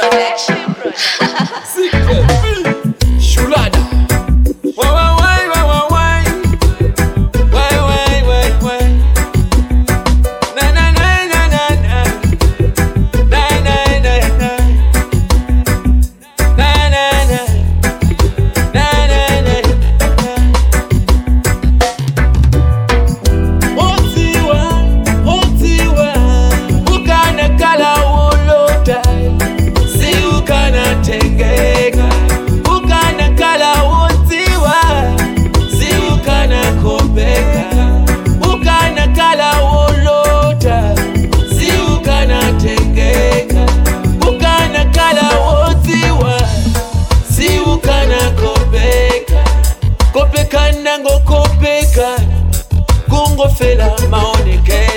Shulada. Na na na na na na. Na na na na. Na na na. Na na na. Otiwa, ukana kala wolota, si ukana tengeka. Ukana kala otiwa, si ukana kopeka. Ukana kala wolota, si ukana tengeka. Ukana kala otiwa, si ukana kopeka. Kopeka nango kopeka, kungo fela maoneke.